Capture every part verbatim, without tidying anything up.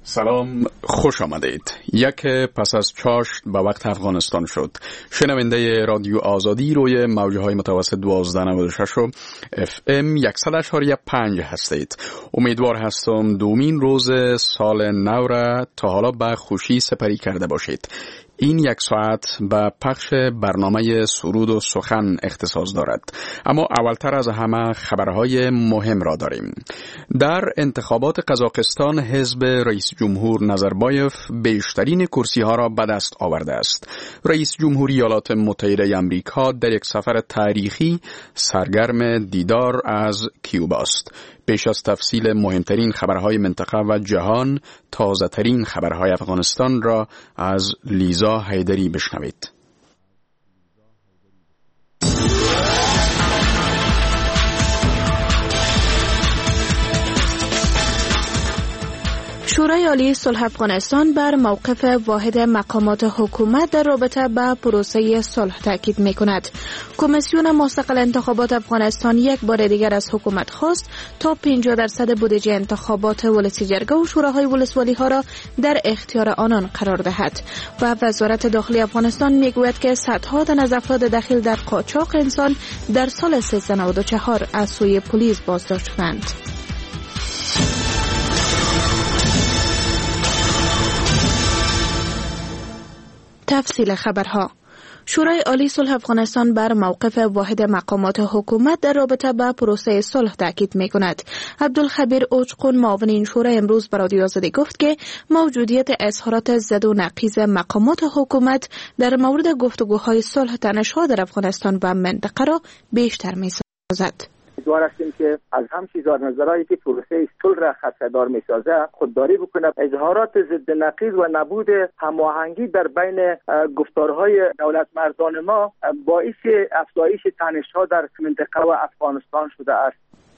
سلام، خوش آمدید. یک پس از چاشت به وقت افغانستان شد. شنونده رادیو آزادی روی موجه های متوسط دوازده نود و شش و اف ام صد و پنج هستید. امیدوار هستم دومین روز سال نو را تا حالا به خوشی سپری کرده باشید. این یک ساعت به پخش برنامه سرود و سخن اختصاص دارد، اما اولتر از همه خبرهای مهم را داریم. در انتخابات قزاقستان حزب رئیس جمهور نظربایف بیشترین کرسی ها را به دست آورده است. رئیس جمهوری ایالات متحده آمریکا در یک سفر تاریخی سرگرم دیدار از کیوبا است. پیش از تفصیل مهمترین خبرهای منطقه و جهان، تازه ترین خبرهای افغانستان را از لیزا حیدری بشنوید. شورای عالی صلح افغانستان بر موقف واحد مقامات حکومت در رابطه با پروسه صلح تاکید می‌کند. کمیسیون مستقل انتخابات افغانستان یک بار دیگر از حکومت خواست تا پنجاه درصد بودجه انتخابات ولسی جرگه و شوراهای ولسوالی ها را در اختیار آنان قرار دهد و وزارت داخلی افغانستان میگوید که صدها تن از افراد دخیل در قاچاق انسان در سال سیزده نود و چهار از سوی پلیس بازداشت شدند. تفصیل خبرها. شورای عالی صلح افغانستان بر موقف واحد مقامات حکومت در رابطه با پروسه صلح تاکید می‌کند. عبدالخبیر اوچقون معاون این شورا امروز به رادیو آزادی گفت که موجودیت اظهارات ضد و نقیض مقامات حکومت در مورد گفتگوهای صلح تنش‌ها در افغانستان و منطقه را بیشتر می‌سازد. امیدوار هستیم که از همچین نظرهایی که پروسه صلح را خطردار می‌سازد خودداری بکنه. اظهارات ضد نقیض و نبود هماهنگی در بین گفتارهای دولت مردان ما باعث افزایش تنش‌ها در منطقه و افغانستان شده است.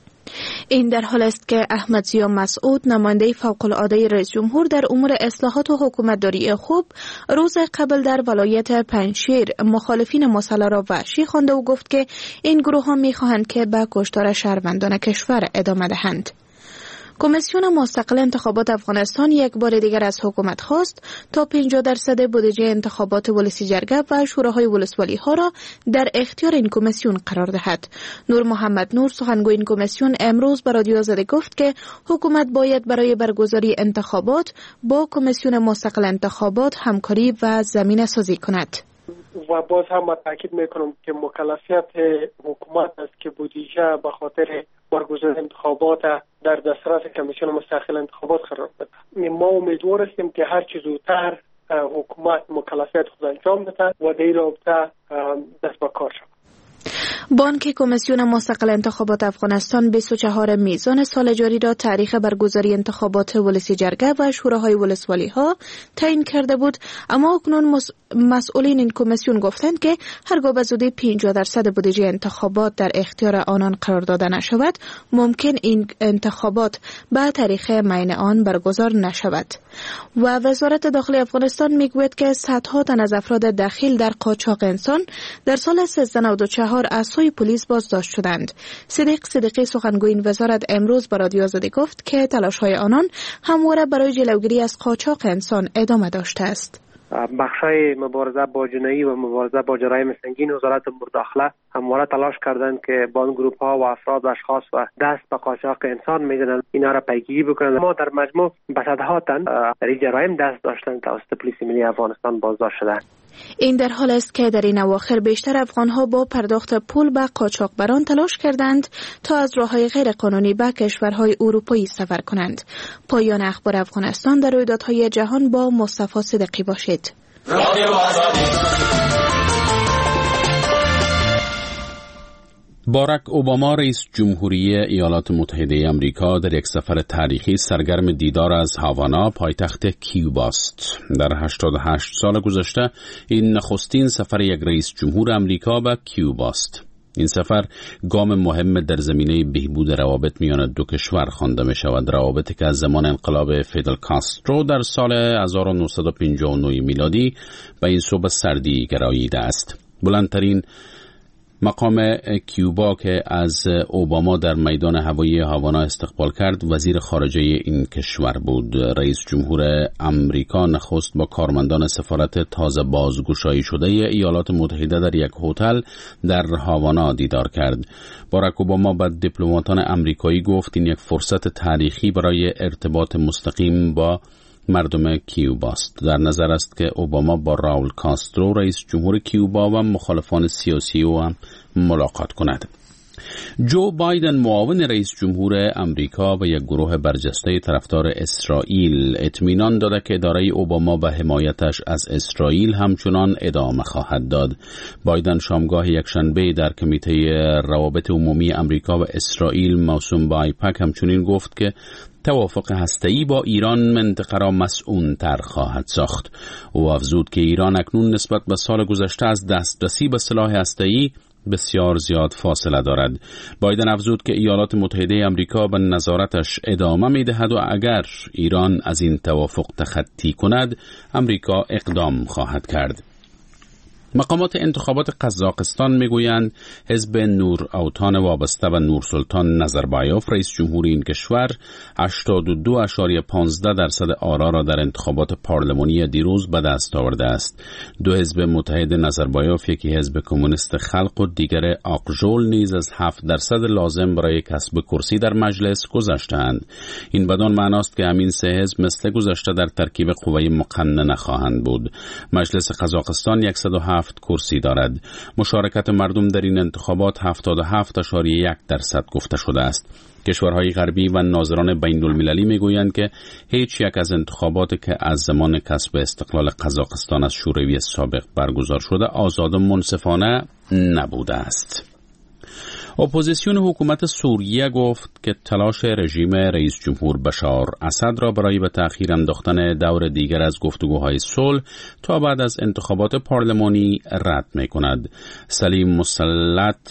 این در حال است که احمد ضیا مسعود، نماینده فوق‌العاده رئیس جمهور در امور اصلاحات و حکومتداری خوب، روز قبل در ولایت پنجشیر مخالفین مسلح را وحشی خوانده و گفت که این گروه ها می خواهند که به کشتار شهروندان کشور ادامه دهند. کمیسیون مستقل انتخابات افغانستان یک بار دیگر از حکومت خواست تا پنجاه درصد بودجه انتخابات ولسی جرگه و شوراهای ولسوالی ها را در اختیار این کمیسیون قرار دهد. نور محمد نور، سخنگوی این کمیسیون، امروز به رادیو آزادی گفت که حکومت باید برای برگزاری انتخابات با کمیسیون مستقل انتخابات همکاری و زمینه سازی کند. و باز هم من تاکید میکنم که مکلفیت حکومت است که بودجه به خاطر برگزاری انتخابات در دسترس کمیسیون مستقل انتخابات قرار بده. ما امیدوار هستیم که هر چه زودتر حکومت مکلفیت خود انجام بده و در این رابطه دست به کار شود. بانک کمیسیون مستقل انتخابات افغانستان بیست و چهارم میزان سال جاری را تاریخ برگزاری انتخابات ولسی جرگه و شوراهای ولسوالی ها تعیین کرده بود، اما اکنون مسئولین این کمیسیون گفتند که هرگاه به زودی پنجاه درصد بودجه انتخابات در اختیار آنان قرار داده نشود، ممکن این انتخابات به تاریخ معین آن برگزار نشود. و وزارت داخلی افغانستان میگوید که صدها تن از افراد دخیل در قاچاق انسان در سال سیزده نود و چهار از سوی پلیس بازداشت شدند. صدیق صدیقی، سخنگوی این وزارت، امروز به رادیو آزادی گفت که تلاش‌های آنان همواره برای جلوگیری از قاچاق انسان ادامه داشته است. بخشای مبارزه با جنایی و مبارزه با جرایم سنگین وزارت امور داخله همواره تلاش کردند که با اون گروه ها و افراد و اشخاص و دست به قاچاق انسان میزنند اینا را پیگیری بکنند. ما در مجموع به صدها تن در این جرایم دست داشتند توسط پلیس ملی افغانستان بازداشت شدند. این در حال است که در این اواخر بیشتر افغان‌ها با پرداخت پول به قاچاقبران تلاش کردند تا از راه‌های غیر قانونی به کشورهای اروپایی سفر کنند. پایان اخبار افغانستان. در رویدادهای جهان با مصطفی صدیقی باشید. باراک اوباما، رئیس جمهوری ایالات متحده آمریکا، در یک سفر تاریخی سرگرم دیدار از هاوانا، پایتخت کیوبا است. در هشتاد و هشت سال گذشته این نخستین سفر یک رئیس جمهور آمریکا به کیوبا است. این سفر گام مهم در زمینه بهبود روابط میان دو کشور خوانده می شود. روابطی که از زمان انقلاب فیدل کاسترو در سال هزار و نهصد و پنجاه و نه میلادی به این صوب سردی گراییده است. بلندترین مقام کیوبا که از اوباما در میدان هوایی هاوانا استقبال کرد وزیر خارجه این کشور بود. رئیس جمهور امریکا نخست با کارمندان سفارت تازه بازگشایی شده ایالات متحده در یک هتل در هاوانا دیدار کرد. باراک اوباما به دیپلماتان امریکایی گفت این یک فرصت تاریخی برای ارتباط مستقیم با مردم کیوباست. در نظر است که اوباما با راول کاسترو رئیس جمهور کیوبا و مخالفان سیاسی او هم ملاقات کند. جو بایدن معاون رئیس جمهور امریکا و یک گروه برجسته طرفدار اسرائیل اطمینان داده که اداره اوباما به حمایتش از اسرائیل همچنان ادامه خواهد داد. بایدن شامگاه یکشنبه در کمیته روابط عمومی امریکا و اسرائیل موسوم به آیپک همچنین گفت که توافق هسته‌ای با ایران منطقه را مسئول‌تر خواهد ساخت. او افزود که ایران اکنون نسبت به سال گذشته از دسترسی به سلاح هسته‌ای بسیار زیاد فاصله دارد. بایدن افزود که ایالات متحده آمریکا به نظارتش ادامه می‌دهد و اگر ایران از این توافق تخطی کند، آمریکا اقدام خواهد کرد. مقامات انتخابات قزاقستان میگویند حزب نور اوتان وابسته به نورسلطان نظربایوف رئیس جمهور این کشور هشتاد و دو ممیز پانزده درصد آرا را در انتخابات پارلمانی دیروز به دست آورده است. دو حزب متحد نظربایوف، یکی حزب کمونیست خلق و دیگر آقژول، نیز از هفت درصد لازم برای کسب کرسی در مجلس گذشته‌اند. این بدان معناست که همین سه حزب مثل گذشته در ترکیب قوه مقننه خواهند بود. مجلس قزاقستان صد و هفت کرسی دارد. مشارکت مردم در این انتخابات هفتاد و هفت ممیز یک درصد گفته شده است. کشورهای غربی و ناظران بین المللی میگویند که هیچ یک از انتخابات که از زمان کسب استقلال قزاقستان از شوروی سابق برگزار شده آزاد و منصفانه نبوده است. اپوزیسیون حکومت سوریه گفت که تلاش رژیم رئیس جمهور بشار اسد را برای به تأخیر انداختن دور دیگر از گفتگوهای صلح تا بعد از انتخابات پارلمانی رد می‌کند. سلیم مسلط،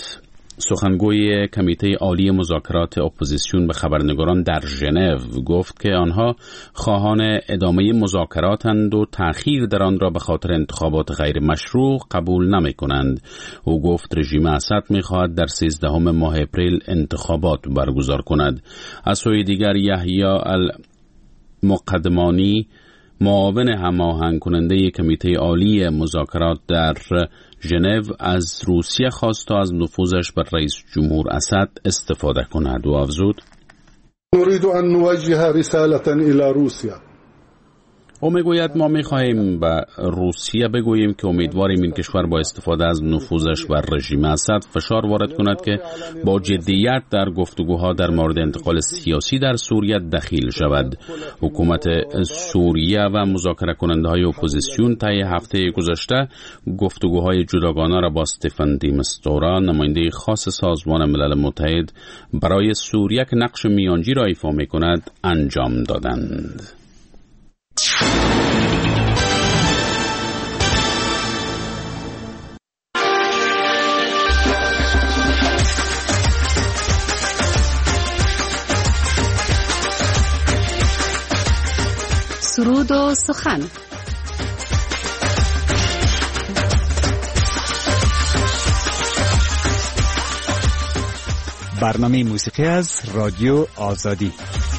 سخنگوی کمیته عالی مذاکرات اپوزیسیون، به خبرنگاران در ژنو گفت که آنها خواهان ادامه مذاکراتند و تأخیر در آن را به خاطر انتخابات غیر مشروع قبول نمی کنند. او گفت رژیم اسد می خواهد در سیزدهم ماه اپریل انتخابات برگزار کند. از سوی دیگر یحیی المقدمانی، معاون هماهنگ کننده کمیته عالی مذاکرات در ژنو، از روسیه خواست تا از نفوذش بر رئیس جمهور اسد استفاده کند و افزود: نريد ان نوجه رسالة الى روسيا. او میگوید ما میخواهیم به روسیه بگوییم که امیدواریم این کشور با استفاده از نفوذش بر رژیم اسد فشار وارد کند که با جدیت در گفتگوها در مورد انتقال سیاسی در سوریه دخیل شود. حکومت سوریه و مذاکره کننده های اپوزیسیون طی هفته گذشته گفتگوهای جداگانه را با استفان دی مستورا، نماینده خاص سازمان ملل متحد برای سوریه که نقش میانجی را ایفا میکند انجام دادند. سرود و سخن. برنامه موسیقی از رادیو آزادی.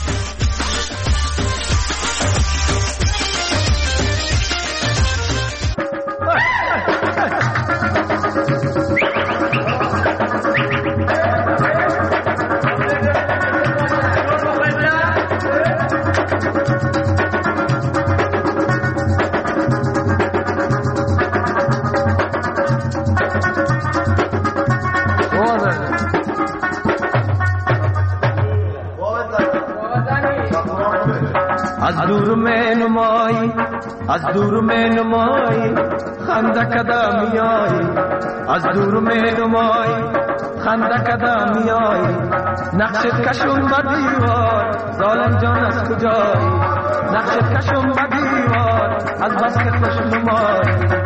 از دور می نمایی از دور می نمایی خنده کده میایی از دور می نمایی خنده کده میایی نقشت کشون به دیوار ظالم جان از کجایی نقشت کشون به دیوار از بس که خوش نمایی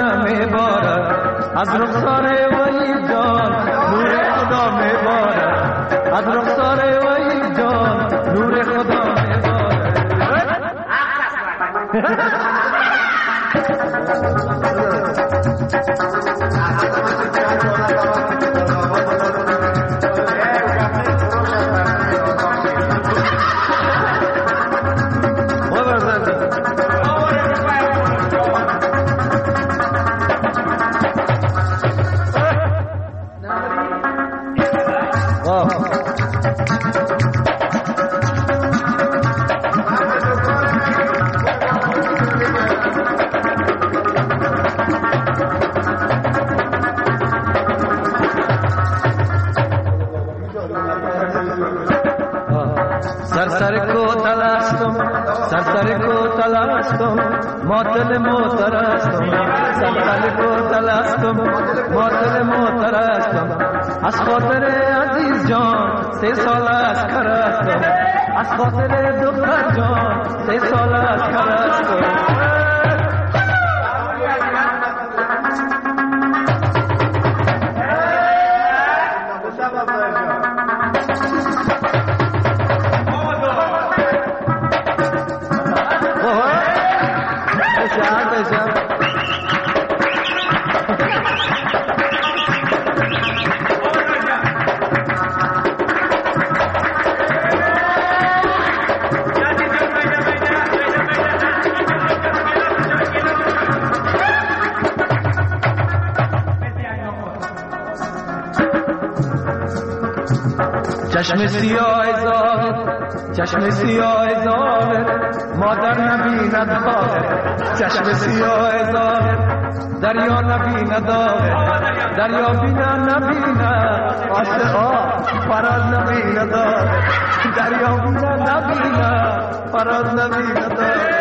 خدا میبارد از رخسار ولی جان نور خدا میبارد از رخسار ولی جان نور خدا میبارد. سرسر کو تلاستم سرسر کو تلاستم ماتل موترستم سرسر کو تلاستم ماتل موترستم از خاطر عزیز جان سه سال از کرستم از خاطر دختر جان سه سال از کرستم. چشم سیاه ظاهر چشم سیاه ظاهر مادر نبیند خواهر چشم سیاه ظاهر دریا نبیند آهر دریا بینا نبیند عاشقا فراز نبیند آهر دریا بینا نبیند فراز نبیند آهر.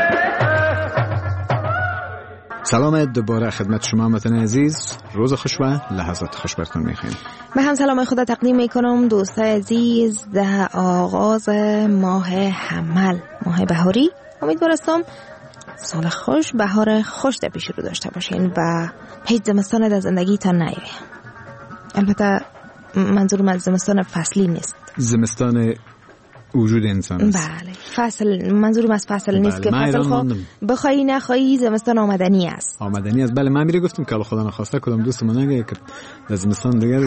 سلام دوباره خدمت شما هموطنان عزیز، روز خوش و لحظات خوش براتون میخوایم. من هم سلام خدا تقدیم میکنم دوستای عزیز در آغاز ماه حمل، ماه بهاری. امیدوارم سال خوش، بهار خوش در پیش رو داشته باشین و هیچ زمستان در زندگیتان نیایه. البته منظورم از زمستان فصلی نیست، زمستان وجود انسان است. بله، فصل منظورم از فصل نیست که فصل خود بخوایی نخوایی زمستان آمدنی است. آمدنی است. بله، من میره گفتم که خدا نخواسته کدام دوستمون نگه که در زمستان دیگه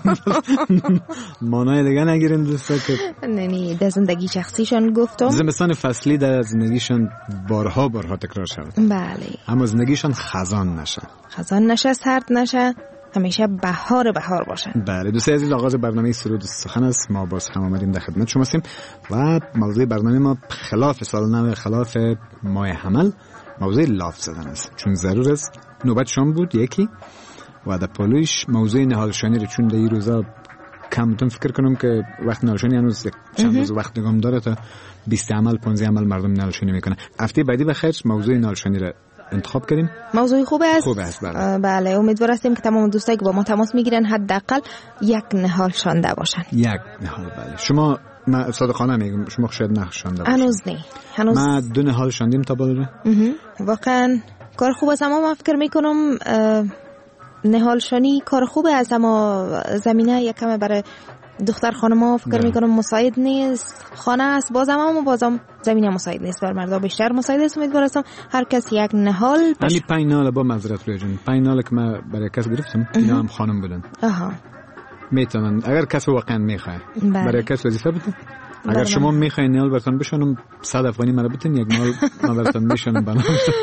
مانای دیگه نگیرین دوستا که نه نه در زندگی شخصیشان گفتم زمستان فصلی در زندگیشان بارها بارها تکرار شود. بله، اما زندگیشان خزان نشه، خزان نشه، سرد نشه، همیشه بهار بهار باشن. بله دوستان عزیز، آغاز برنامه سرود سخن است. ما باز هم آمدیم در خدمت شما هستیم و موضوع برنامه ما خلاف سال نو، خلاف ماه حمل، موضوع لاف زدن است. چون ضرور است نوبت شام بود یکی و در پالویش موضوع نهالشانی رو چون در این روزا کمتون فکر کنم که وقت نهالشانی هنوز چند روز وقت نگام داره تا بیست عمل پانزده عمل مردم نهالشانی میکنه. هفته بعدی بخیر موضوع نهالشانی رو انتخاب کردیم. موضوع خوب است. خوب است بله. بله، امیدوار هستیم که تمام دوستایی که با ما تماس میگیرن حداقل یک نهال شانده باشن. یک نهال. بله. شما من صادقانه میگم شما شاید نشانده باشین. هنوز نه. هنوز ما دو نهال شاندیم تا بالا. واقعا کار خوب است، اما من فکر میکنم نهال شانی کار خوبه است، اما زمینه یکم برای دختر خانم‌ها فکر میکنم مساعد نیست. خانه است بازم، اما بازم زمینه مساعد نیست. بر مردا بیشتر مساعد است. امیدوارم هر کس یک نهال بشه. همین پنج نهال با معذرت روی جون، پنج نهال که من برای کس گرفتم اینا هم خانم بودن. آها، میتونن اگر کس واقعا میخواد برای کس وظیفه بده. اگر بله شما میخواین نهال براتون بشونم صد افغانی مرا بدین، یک نهال من براتون میشونم بنام.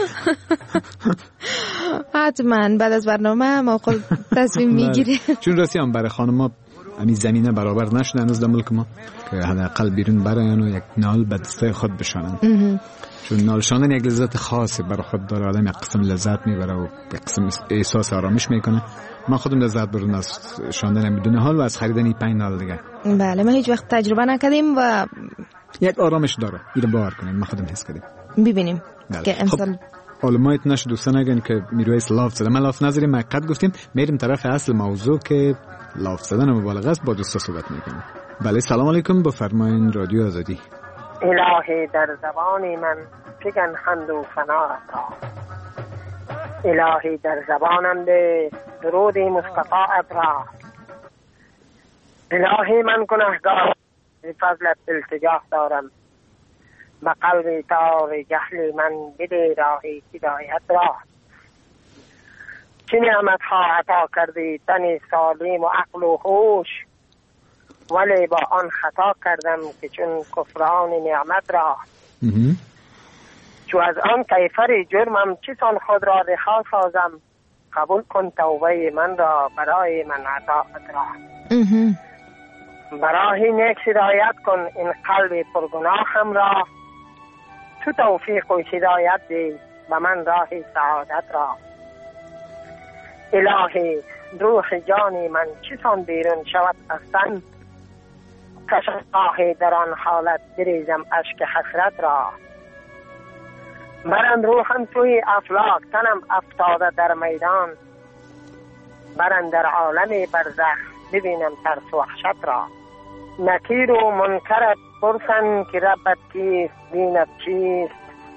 حتما بعد از برنامه ما خود تصمیم میگیریم. چون راستی هم برای خانم‌ها همین زمینه برابر نشده هنوز در ملک ما که حداقل بیرون برن و یک نال به دسته خود بشانن. چون نال شاندن یک لذت خاصی برای خود داره، آدم یک قسم لذت میبره و یک قسم احساس آرامش میکنه. من خودم لذت بردم از شاندن بدون حال و از خریدن پنج نال دیگه. بله، ما هیچ وقت تجربه نکردیم و یک آرامش داره. اینو باور کنیم، ما خودم حس کردیم. ببینیم که امسال علمایت نشه دوستان نگن که میرویس لاف زده. ما لاف نظری مقد گفتیم، میریم طرف اصل موضوع که لاف زدن مبالغه است. با دوستا صحبت میکنیم. بله، سلام علیکم، بفرمایین رادیو آزادی. الهی در زبان من بگن حمد و ثنا عطا، الهی در زبانم به درود مصطفی ابرا. الهی من گناهگار به فضلت التجا دارم، به قلب تار جهل من بده راهی هدایت را. چه نعمت ها عطا کردی تن سالم و عقل و هوش، ولی با آن خطا کردم که چون کفران نعمت را. چو از آن کیفر جرمم چسان خود را رها سازم، قبول کن توبه من را برای من عطاعت را. برای نیک هدایت کن این قلب پرگناهم را، تو توفیق و هدایت دی به من راه سعادت را. الهی روح جانی من چسان بیرون شود از تن، کشان در آن حالت بریزم اشک حسرت را. برند روحم توی افلاک تنم افتاده در میدان، برند در عالم برزخ ببینم ترس و وحشت را. نکیر و منکرت پرسن که ربت کیست بینت چیست،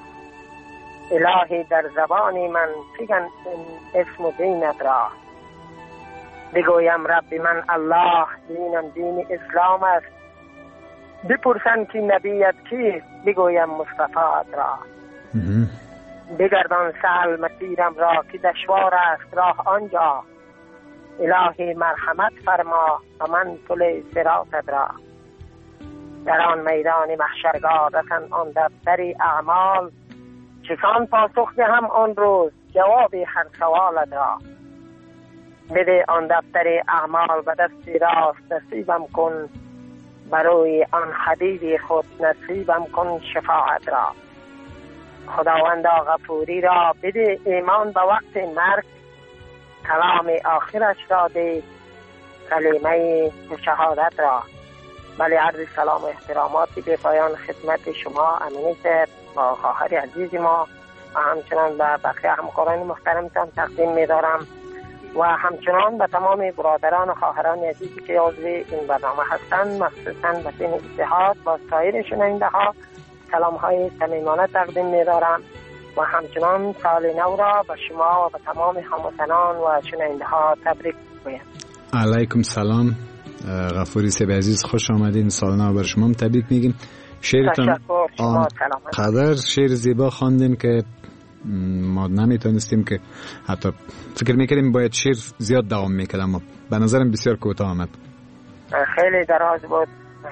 الهی در زبانی من بگن اسم و دینت را. بگویم رب من الله، دینم دین اسلام است، بپرسن که نبیت کیست، بگویم مصطفی را. بگردان سهل مسیرم را که دشوار است راه آنجا، الهی مرحمت فرما و من پل صراطت را. در آن میدان محشرگاه رسن آن دفتر اعمال، چسان پاسخ دهم آن روز جواب هر سوالت را. بده آن دفتر اعمال به دست راست نصیبم کن، برای آن حبیب خود نصیبم کن شفاعت را. خداوندا غفوری را بده ایمان به وقت مرگ، کلام آخرش را ده کلمه شهادت را. بله عرض سلام و احتراماتی به پایان خدمت شما امینی صاحب با خواهر عزیز ما و همچنان به بقیه همکاران محترمتان تقدیم می دارم و همچنان به تمام برادران و خواهران عزیزی که عضو این برنامه هستند، مخصوصا به تیم اتحاد با سایر شنونده ها سلام های صمیمانه تقدیم می دارم و همچنان سال نو را به شما و به تمام هموطنان و شنونده ها تبریک میگویم. علیکم سلام غفوری صاحب عزیز، خوش آمدین. سال نو بر شما هم تبریک میگیم. شعرتان قدر شعر زیبا خواندین که ما نمیتونستیم که حتی فکر میکردیم باید شعر زیاد دوام میکرد، اما به نظرم بسیار کوتاه آمد. خیلی دراز بود.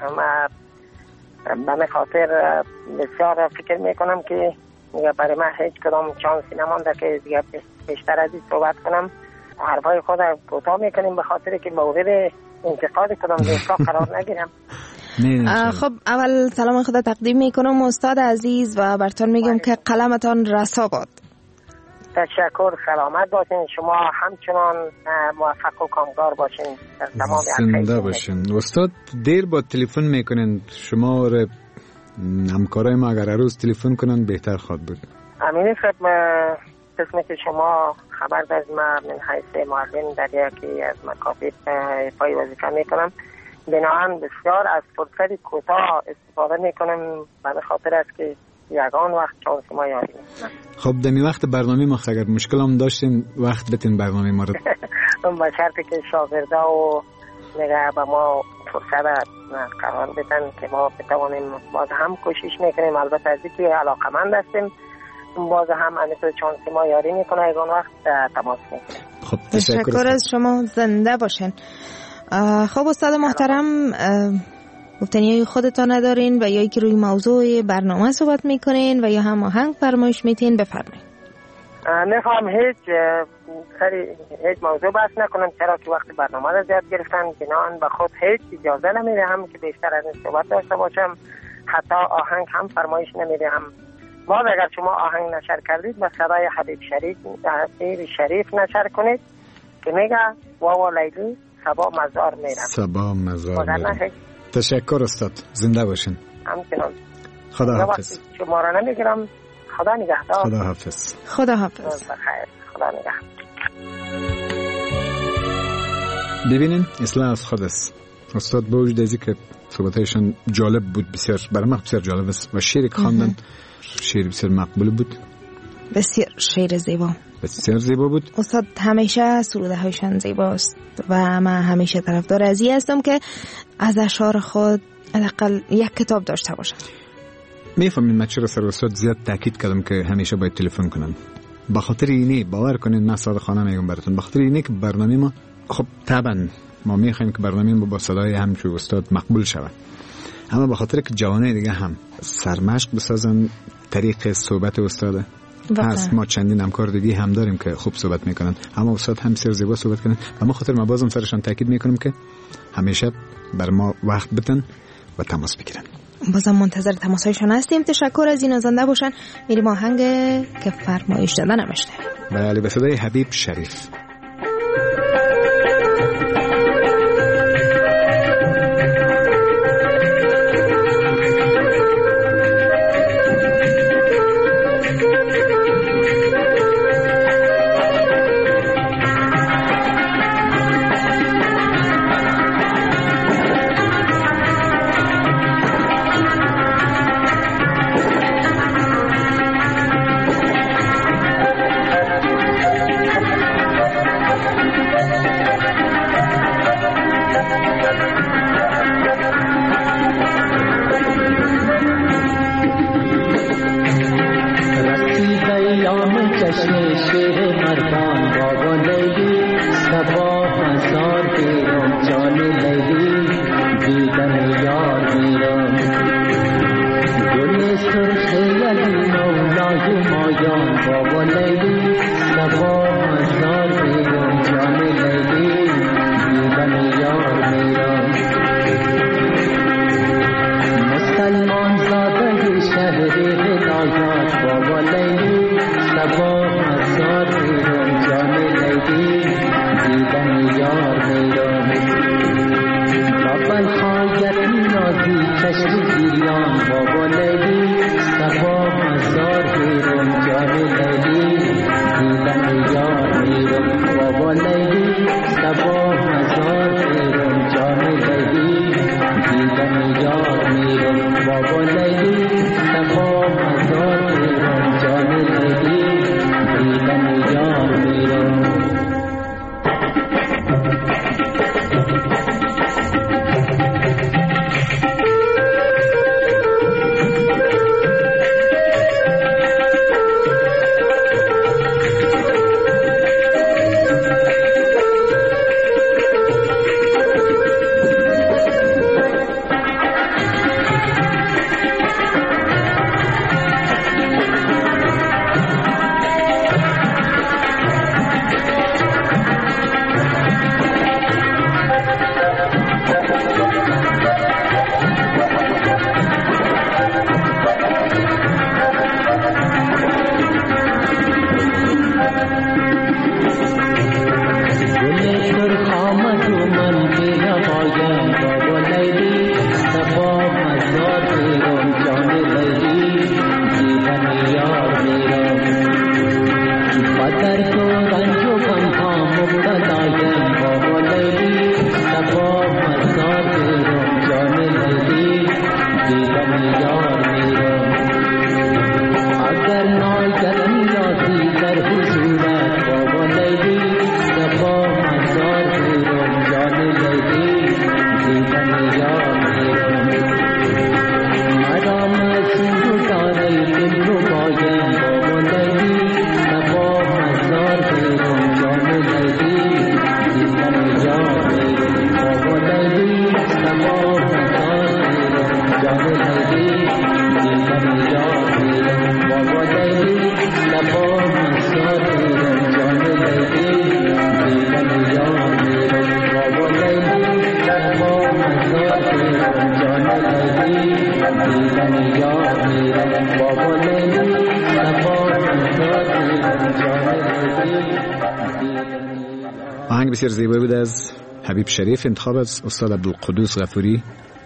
به خاطر بسیار فکر میکنم که برای من هیچ کدام چانسی نمانده که دیگه بیشتر از این صحبت کنم. حرفای خود کوتاه میکنیم به خاطر که مورد انتقاد کدام دوستا قرار نگیرم. خب اول سلام خدا تقدیم میکنم استاد عزیز و براتون میگم که قلمتان رسا باد. تشکر، سلامت باشین. شما همچنان موفق و کامگار باشین در تمام زنده باشین. استاد دیر با تلفن میکنین، شما و همکارای ما اگر روز تلفن کنن بهتر خواد بود. امینی صاحب، قسمی که شما خبر دارید ما من حیث معلم در یکی از مکاتب پای وظیفه میکنم، بنابراین بسیار از فرصت کوتاه استفاده میکنم به خاطر است که یگان وقت چانس ما یاری نیست. خب دمی وقت برنامه ما اگر مشکل هم داشتین وقت بتین برنامه ما رو با شرطی که شاگرده و نگه به ما فرصت قرار بدن که ما بتوانیم باز هم کوشش میکنیم. البته از اینکه علاقمند هستیم باز هم انیتو چانسی ما یاری میکنه یگان وقت تماس میکنیم. خب تشکر, تشکر از شما، زنده باشین. خب استاد محترم، گفتنی خودتان ندارین و یا که روی موضوع برنامه صحبت میکنین و یا هم آهنگ فرمایش میتین بفرمایید. نخواهم هیچ سری هیچ موضوع بحث نکنم، چرا که وقت برنامه را زیاد گرفتن، بنابراین به خود هیچ اجازه نمیدهم که بیشتر از این صحبت داشته باشم. حتی آهنگ هم فرمایش نمیدهم. باز اگر شما آهنگ نشر کردید به صدای حبیب شریف حبیب شریف نشر کنید که میگه واوا لیلی سبا مزار میرم. سبا مزار میرم. تشکر استاد، زنده باشین. همچنان. خدا حافظ. شما را نمیگیرم. خدا نگهدار. خدا حافظ. خدا حافظ. بخیر. خدا نگهدار. ببینین اصلاح از خود است. استاد با وجود ازی که صحبتایشان جالب بود، بسیار برای من بسیار جالب است و شعر که خواندن شعر بسیار مقبول بود. بسیار شعر زیبا. بسیار زیبا بود. استاد همیشه سروده هایشان زیباست و من همیشه طرفدار ازی هستم که از اشعار خود حداقل یک کتاب داشته باشن. میفهمین من چرا سر استاد زیاد تاکید کردم که همیشه باید تلفن کنن. به خاطر اینه باور کنین من صادقانه میگم براتون، به خاطر اینه که برنامه ما خب طبعا ما میخوایم که برنامه ما با صدای همچون استاد مقبول شود، اما به خاطر که جوانای دیگه هم سرمشق بسازن طریق صحبت استاده هست. ما چندین همکار دیگه هم داریم که خوب صحبت میکنن، اما استاد هم بسیار زیبا صحبت کنن و ما خاطر ما بازم سرشان تاکید میکنیم که همیشه بر ما وقت بدن و تماس بگیرن. بازم منتظر تماسایشان هستیم. تشکر از این زنده باشن. میریم آهنگ که فرمایش دادن همشته. بله، به صدای حبیب شریف. آهنگ بسیار زیبایی بود از حبیب شریف، انتخاب از استاد عبدالقدوس غفوری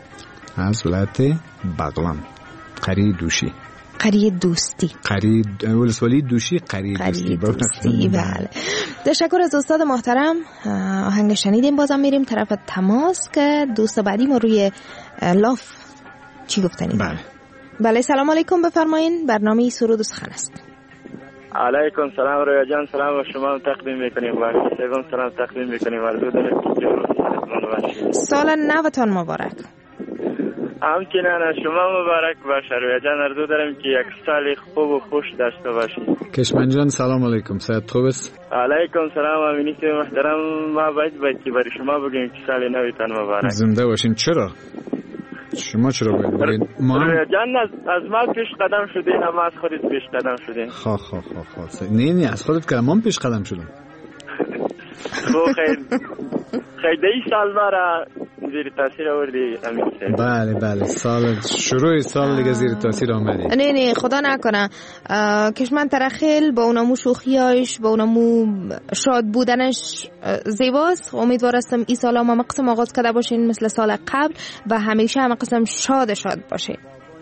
از ولایت بغلان. قری دوشی قری دوستی قری ولسوالی دوشی قری, قری دوستی, دوستی. بله، تشکر از استاد محترم. آهنگ شنیدیم. بازم میریم طرف تماس که دوست بعدی ما روی لاف چی گفتنید؟ بله بله، سلام علیکم، بفرمایین. برنامه سرود و سخن است. علیکم سلام رویا جان، سلام و شما تقدیم میکنیم و سیوم سلام تقدیم میکنیم. عرض دارم که سال نوتان مبارک. همچنین شما مبارک باشه رویا جان. عرض دارم که یک سال خوب و خوش داشته باشید. کشمن جان سلام علیکم، صحت خوب است؟ علیکم سلام امینیت محترم. ما باید باید که برای شما بگیم که سال نوتان مبارک. زنده باشین. چرا؟ شما چرا باید بگید؟ ما رویا جان از, از ما پیش قدم شدین، اما از خودت پیش قدم شدین. خواه خواه خواه خواه نه نه از خودت که ما پیش قدم شدم. خب خیلی خیلی ای سال مرا زیر تاثیر آوردی امین. بله بله سال شروع سال دیگه زیر تاثیر آمدی. نه نه خدا نکنه. کشمن ترخیل با اونمو شوخیاش با اونمو شاد بودنش زیباست. امیدوار هستم این سال هم هم قسم آغاز کرده باشین مثل سال قبل و همیشه هم قسم شاد شاد باشه.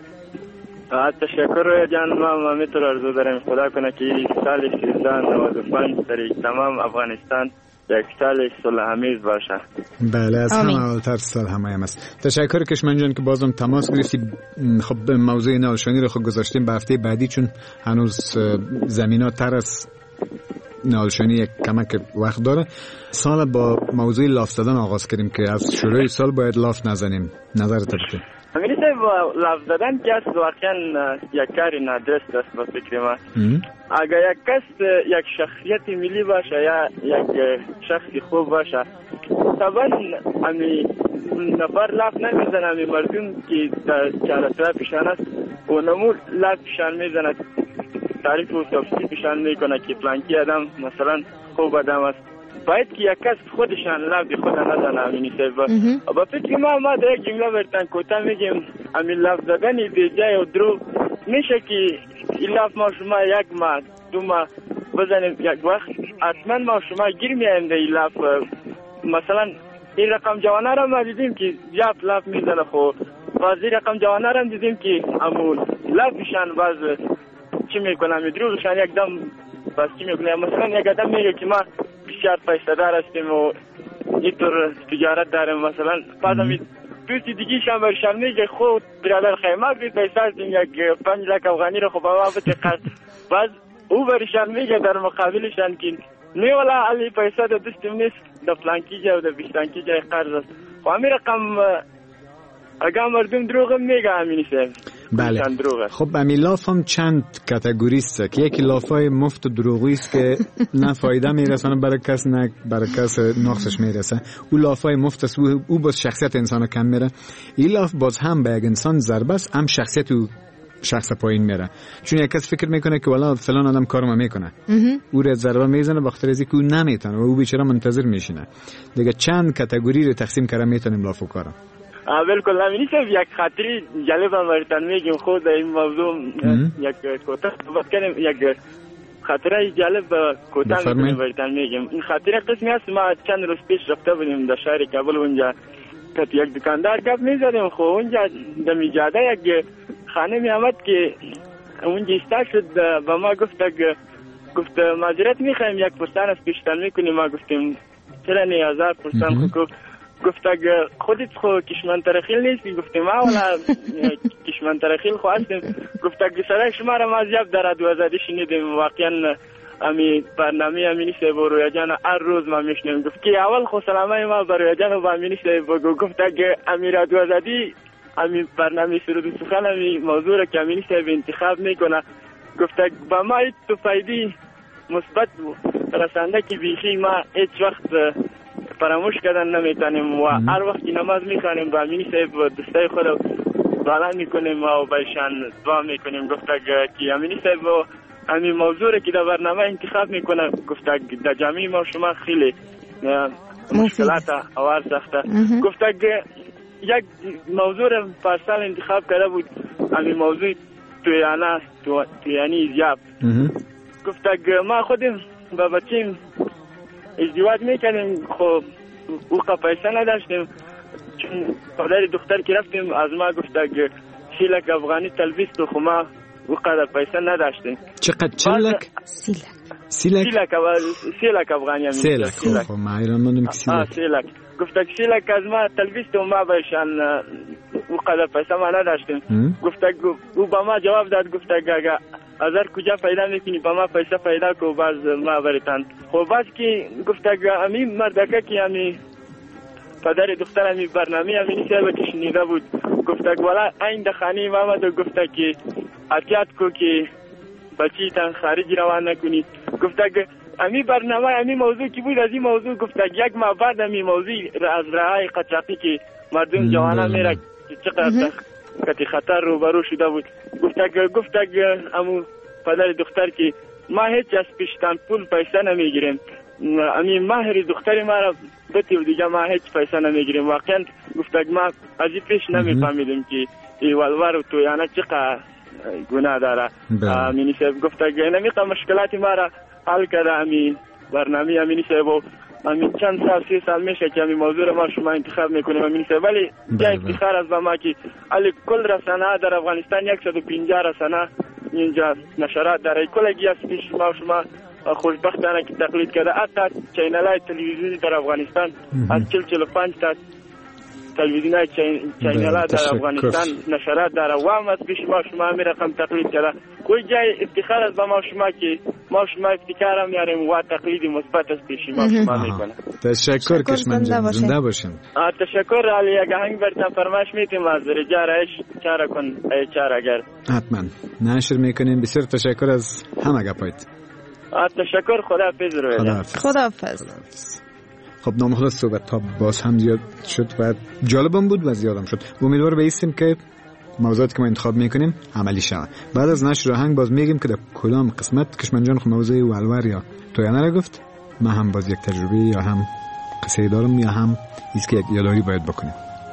تشکر رویا جان. ما همینطور آرزو داریم خدا کنه که سال سیزده نود و پنج در تمام افغانستان یک سال صلح‌آمیز باشه. بله از همه اولتر سال همه هم است. تشکر کشمن جان که بازم تماس گرفتی. خب موضوع نالشانی رو خود گذاشتیم به هفته بعدی چون هنوز زمینا تر از نالشانی یک کمک وقت داره. سال با موضوع لاف زدن آغاز کردیم که از شروع سال باید لاف نزنیم. نظرت چیه؟ همین صاحب لاف زدن که از واقعا یک کاری نادرست است به فکر ما. اگر یک کس یک شخصیت ملی باشه یا یک شخصی خوب باشه طبعا امی نفر لاف نمیزنه. امی مردم که چهارده پیشان است و نمو لاف پیشان میزنه، تعریف و تفصیل پیشان میکنه که فلانکی آدم مثلا خوب آدم است. باید که یک کس خودشان لاف دی خود نزنه. امینی صاحب با فکر ما ما در یک جمله برتن کوتا میگیم امی لاف زدنی بی جای و درو میشه که این لاف ما شما یک ماه دو ماه بزنیم یک وقت حتما ما شما گیر میایم در این لاف. مثلا این رقم جوانه را ما دیدیم که جاب لاف میزنه خو بازی رقم جوانه را دیدیم که امون لافشان باز چی میکنم دروغشان یک دم باز چی میکنم. مثلا یک آدم میگه که ما بسیار پیسه دار هستیم و اینطور تجارت داریم، مثلا بعدم دوستی دیگه شان برشان میگه خود برادر خیمه بید پیسه هستیم یک پنج لک افغانی رو خب بابا بتقرد. باز او برشان میگه در مقابلشان که نه والا علی پیسه دا دستیم نیست دا فلانکی جا و دا بیشتانکی جای قرض است. خب همین رقم اگه مردم دروغ میگه همینی سه. بله خب امی لاف هم چند کاتگوری است که یکی لافای مفت و دروغی است که نه فایده میرسه برای کس نه برای کس نقصش میرسه. او لافای مفت است، او باز شخصیت انسان کم میره. این لاف باز هم به یک انسان ضربه است، هم شخصیت او شخص پایین میره. چون یک کس فکر میکنه که والا فلان آدم کارم میکنه او را ضربه میزنه بخاطر از اینکه او نمیتونه و او بیچاره منتظر میشینه. دیگه چند کاتگوری رو تقسیم کردن میتونیم لاف و کارم. بالکل همینی صاحب یک خاطری جالب هم براتون میگم. خود این موضوع یک کوتاه صحبت کنیم. یک خاطره جالب کوتاه میتونیم براتون میگم. این خاطره قسمی هست ما چند روز پیش رفته بودیم در شهر کابل. اونجا که یک دکاندار گپ میزدیم خب اونجا در میجاده یک خانه می آمد که اونجا ایستا شد با ما گفت گفت معذرت میخوایم یک پرسان از پیشتن میکنیم. ما گفتیم چرا نیازار پرسان خوب گفت اگه خودت خو کشمن ترخیل نیستی؟ گفتیم ما والا کشمن ترخیل خو هستیم. گفت اگه صدای شما را ما زیاد در رادیو آزادی شنیدیم واقعا امی برنامه امینی صاحب و رویا جان هر روز ما میشنیم. گفت که اول خو سلامای ما بر رویا جان و با امینی صاحب بگو. گفت اگه امی رادیو آزادی امی برنامه سرود و سخن امی موضوع را که امینی صاحب انتخاب میکنه گفت با ما تو فایده مثبت رسانده که بیخی ما هیچ وقت فراموش کردن نمیتونیم و هر وقت نماز میخوانیم با امینی صاحب دوستای خود بالا میکنیم و بهشان دعا میکنیم. گفت که امینی صاحب همین موضوع که در برنامه انتخاب میکنه گفت در جامعه ما شما خیلی مشکلات اوار سخته. گفت که یک موضوع پارسال انتخاب کرده بود همین موضوع تویانه تویانی زیاب. گفت که ما خودم با بچیم ازدواج میکنیم خب او پیسه نداشتیم چون پدر دختر که رفتیم از ما گفت که سی لک افغانی تلبیس تو خب ما او قدر پیسه نداشتیم. چقدر چل لک؟ سی لک سی لک سی لک افغانی هم سی لک خب ما ایران مندم که سی لک سی لک گفت که سی لک از ما تلبیس تو ما بایشان او قدر پیسه ما نداشتیم. گفت او با ما جواب داد گفت که از هر کجا پیدا میکنی با ما پیسه پیدا کو باز ما برتن. خب باز که گفته امی مردکه که امی پدر دختر امی برنامه امی نیسه که شنیده بود گفته والا این دخانی محمد گفته که احتیاط کو که بچی تن خارج روان نکنی. گفته امی برنامه امی موضوع کی بود از این موضوع گفته یک ماه بعد امی موضوع از راهای قاچاقی که مردم جوانا میره چقدر کتی خطر روبرو شده بود. گفته گفته امو پدر دختر که ما هیچ از پیشتن پول پیسه نمیگیریم امی مهر دختر ما را بتی و دیگه ما هیچ پیسه نمیگیریم. واقعا گفته ما از این پیش نمیفهمیدیم که ای ولور و تویانه چقدر گناه داره. امینی صاحب گفته نمیقه مشکلاتی ما را حل کرده امی برنامه امینی صاحب و امین چند سال سی سال میشه که امین موضوع را ما شما انتخاب میکنیم امینی صاحب. ولی جای افتخار از با ما که علی کل رسانه در افغانستان صد و پنجاه رسانه اینجا نشرات داره کلگی از پیش ما شما خوشبختانه که تقلید کرده. حتی چینل های تلویزیونی در افغانستان از چل چل و پنج تا تلویزیون های چینل ها در افغانستان نشرات داره و هم از پیش ما شما همین رقم تقلید کرده. کوئی جای افتخار از با ما شما که ما شما افتخار هم میاریم و تقلید مثبت از پیش ما شما میکنه. تشکر کشمن جان زنده باشین. تشکر علی اگه هنگ برتن فرمایش میتیم از رجا رایش چاره کن ای چاره اگر حتما نشر میکنیم. بسیار تشکر از همه گپایت. تشکر خداحافظ رو خداحافظ. خب نامخلص صحبت تا باز هم زیاد شد و جالبم بود و زیادم شد. امیدوار بایستیم که موضوعاتی که ما انتخاب میکنیم عملی شود. بعد از نشر آهنگ باز میگیم که در کدام قسمت کشمن جان خود موضوع ولور یا تویانه را گفت. ما هم باز یک تجربه یا هم قصه دارم یا هم ایست که یک یاداری باید بکنیم.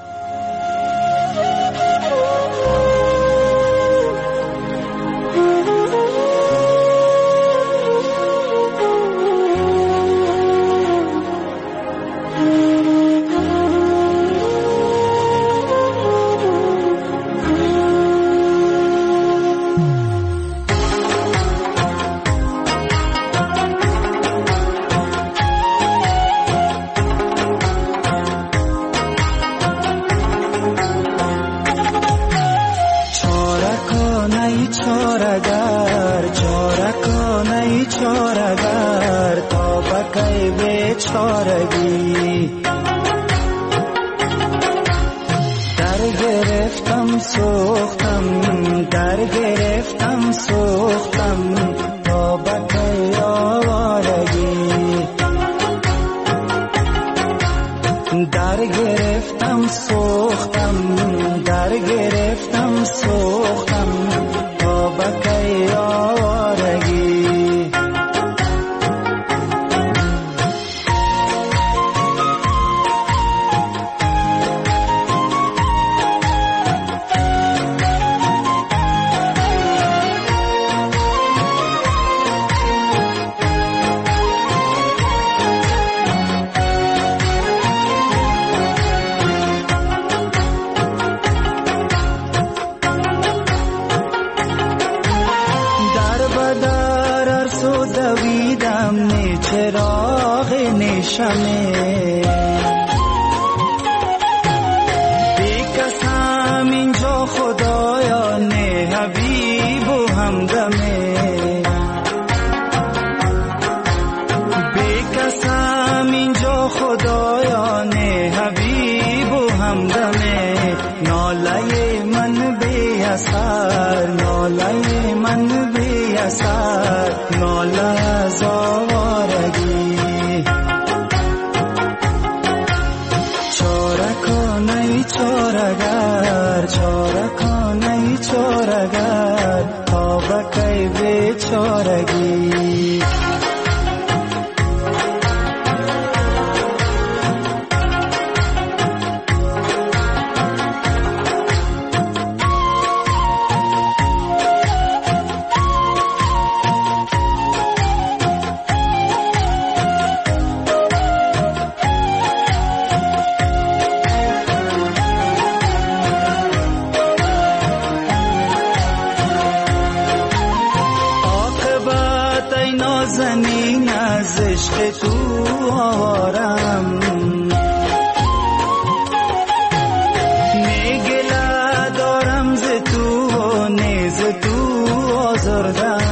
نازنین از عشق تو آوارم میگله دارم ز تو و نیز تو آزردم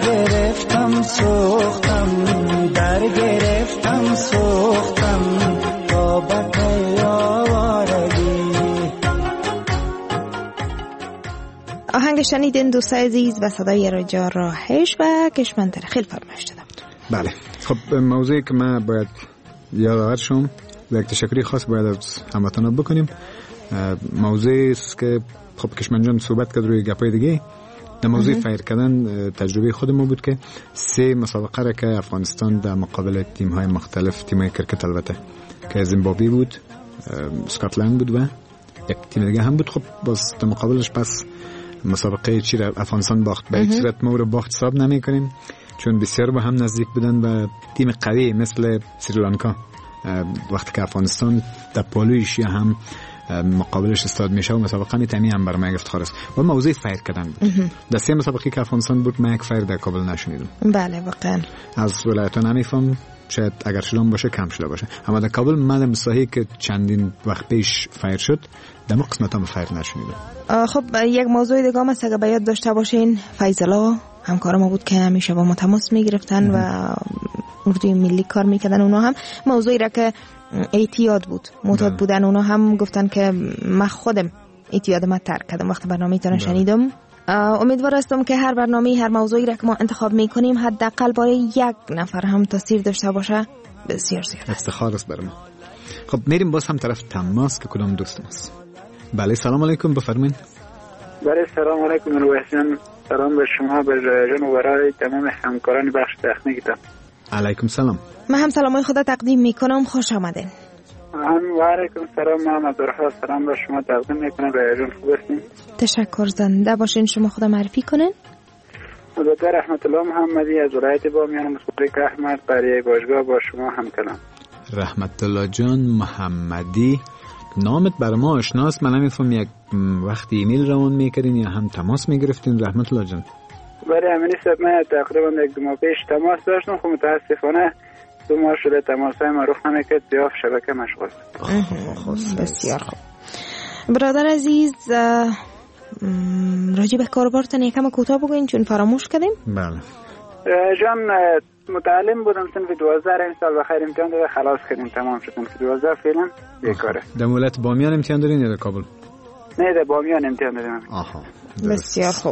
گرفتم سوختم در گرفتم سوختم تا بقای آوارگی. آهنگ شنیدین دوستای عزیز و صدای رجا راهش و کشمنتر خیلی فرمایش دادم. بله خب موضوعی که ما باید یادآور شم و یک تشکری خاص باید از هموطنان بکنیم. موضوعی است که خب کشمن جان صحبت کرد روی گپای دیگه. در موضوع فایر کردن تجربه خود ما بود که سه مسابقه را که افغانستان در مقابل تیم های مختلف، تیم های کرکت البته که زیمبابوه بود، اسکاتلند بود و یک تیم دیگه هم بود، خب باز در مقابلش پس مسابقه چی را افغانستان باخت. به این صورت ما رو باخت حساب نمی کنیم چون بسیار با هم نزدیک بودن و تیم قوی مثل سریلانکا وقتی که افغانستان در پالویش یا هم مقابلش استاد میشه و مسابقه میتمی هم برای ما افتخار است. و موضوع فایر کردن بود. در سه مسابقه که افغانستان بود من یک فایر در کابل نشنیدم. بله واقعا از ولایت ها نمیفهم، شاید اگر شلون باشه کم شده باشه، اما در کابل من در مساحی که چندین وقت پیش فایر شد در قسمت هم فایر نشنیدم. خب یک موضوع دیگه هم است اگه باید داشته باشین، فیضلا همکار ما بود که همیشه با ما تماس میگرفتن و اردوی ملی کار میکردن. اونا هم موضوعی را که اعتیاد بود، معتاد بودن، اونا هم گفتن که من خودم اعتیاد ما ترک کردم وقتی برنامه تان شنیدم. امیدوار هستم که هر برنامه، هر موضوعی را که ما انتخاب میکنیم حداقل برای یک نفر هم تاثیر داشته باشه بسیار زیاد افتخار است برام. خب میریم باز هم طرف تماس که کدام دوست است. بله سلام علیکم، بفرمایید. بله سلام علیکم روحسین، سلام به شما، به جان و برای تمام همکاران بخش تکنیکتان. علیکم سلام. من هم سلامای خدا تقدیم میکنم، خوش آمدین. هم و علیکم سلام، من عبدالرحمن سلام به شما تقدیم میکنم. به جان خوب هستین؟ تشکر، زنده باشین. شما خدا معرفی کنین. دکتر رحمت الله محمدی از ولایت بامیان مصطفی احمد برای باشگاه با شما هم کلام. رحمت الله جان محمدی، نامت بر ما آشناست. من نمیفهم یک وقتی ایمیل روان میکردین یا هم تماس میگرفتین رحمت الله جان؟ برای همین است من تقریبا یک دو ماه پیش تماس داشتم، خب متاسفانه دو ماه شده تماسای ما رخ نمیکرد، زیاد شبکه مشغول. بسیار خوب. برادر عزیز راجع به کاربارتان یکم کوتاه بگوین چون فراموش کردیم. بله جان متعلم بودم صنف دوازده، این سال بخیر امتحان داده خلاص کردیم، تمام شد. صنف دوازده فعلا بیکاره. در ولایت بامیان امتحان دارین یا در کابل؟ نه در بامیان امتحان دادم. آها بسیار خوب.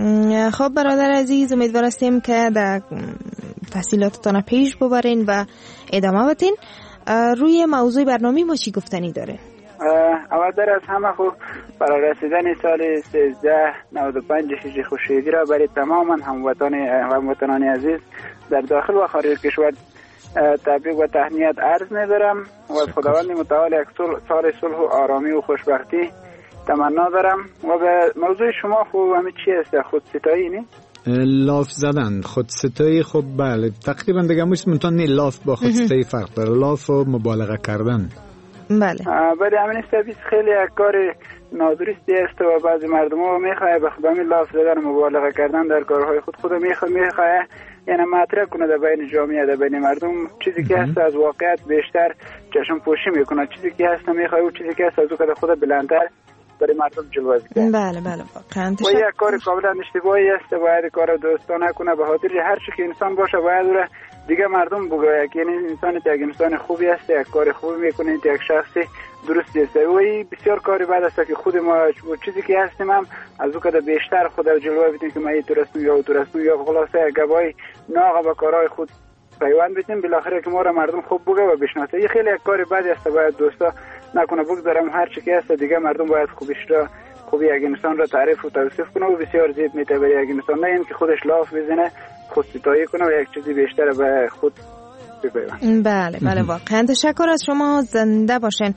خب برادر عزیز امیدوار هستیم که در تحصیلاتتان پیش ببرین و ادامه بدین. روی موضوع برنامه ما چی گفتنی داره؟ اول در از همه خوب برای رسیدن سال سیزده نود و پنج هجری خورشیدی را برای تماما هموطن هموطنان عزیز در داخل و خارج کشور تبریک و تهنیت عرض می‌دارم و خداوند متعال یک سال صلح و آرامی و خوشبختی تمنا دارم. و به موضوع شما خوب همه چی است؟ خودستایی نی؟ لاف زدن، خودستایی. خب بله تقریبا دیگه موش منتون نی لاف با خودستایی فرق داره، لاف و مبالغه کردن. بله بله همین است، خیلی یک کار نادرستی است و بعضی مردم ها میخواه به خدا می لاف زدن و مبالغه کردن در کارهای خود خود میخواه میخواه یعنی مطرح کنه در بین جامعه، در بین مردم چیزی که هست از واقعیت بیشتر چشم پوشی میکنه، چیزی که هست میخواه و چیزی که هست از او که خود بلندتر برای مردم جلوه کنه. بله بله واقعا و یک کار کاملا اشتباهی است، باید کار دوستانه کنه، به خاطر هر چی که انسان باشه باید او دیگه مردم بگوید که این انسان یک انسان خوبی است، یک کار خوبی میکنه، یک شخص درستی است. و این بسیار کاری بعد است که خود ما چیزی که هستیم هم از او که بیشتر خود رو جلوه بدیم که ما این درستم یا درستم یا خلاصه گواهی ناغه به کارهای خود پیوند بدیم، بالاخره که ما را مردم خوب بگه و بشناسه. این خیلی یک کاری بعدی است، باید دوستا نکنه بگذارم هر چی که هست دیگه مردم باید خوبش را خوبی یک انسان را تعریف و توصیف کنه و بسیار زیاد میته برای یک انسان، نه اینکه خودش لاف بزنه خودستایی کنه و یک چیزی بیشتر به خود بپیوند. بله بله واقعا تشکر از شما، زنده باشین.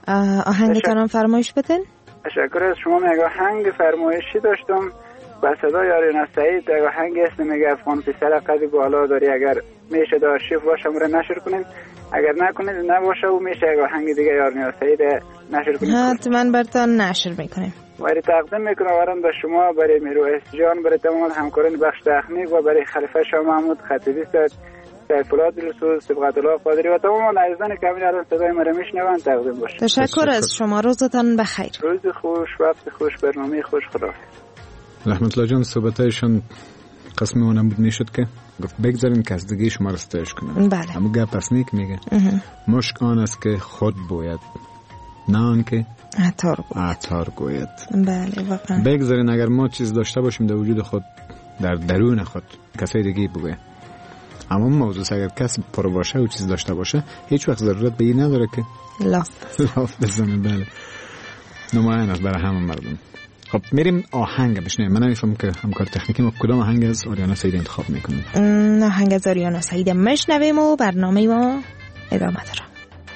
آهنگتان فرمایش بدین. تشکر از شما. میگه آهنگ فرمایشی داشتم با صدای آریانا سعید، یک آهنگ است میگه افغان پسر قد بالا داری، اگر میشه داشت باشه امر نشر کنیم، اگر نکنید نباشه و میشه یک آهنگ دیگه آریانا سعید نشر کنیم. حتما براتون نشر میکنیم. برای تقدیم میکنم ورم به شما، برای میرویس جان، برای تمام همکاران بخش تکنیک و برای خلیفه شاه محمود خطیبی صاحب، سیفالله دلسوز، صبغت الله قادری و تمام عزیزان که همین الان صدای ما را میشنوند تقدیم باشه. تشکر از شما، روزتان بخیر. روز خوش، وقت خوش، برنامه خوش، خدا. رحمت الله جان صحبتایشان قسم اونم بود میشد که گفت بگذارین که از دیگه شما رستایش کنم. بله. اما گپ پس نیک میگه مشک آن است که خود بوید نه آن که عطار گوید. عطار گوید. بله واقعا. بگذارین اگر ما چیز داشته باشیم در وجود خود، در درون خود، کسای دیگه بگه. اما موضوع اگر کسی پر باشه و چیز داشته باشه هیچ وقت ضرورت به این نداره که لاف لاف بزنه. بله نمایان است برای همه مردم. خب میریم آهنگ بشنویم. من نمیفهم که همکار تکنیکی ما کدام آهنگ از آریانا سعید انتخاب میکنیم. آهنگ از آریانا سعید مشنویم و برنامه ما ادامه داره.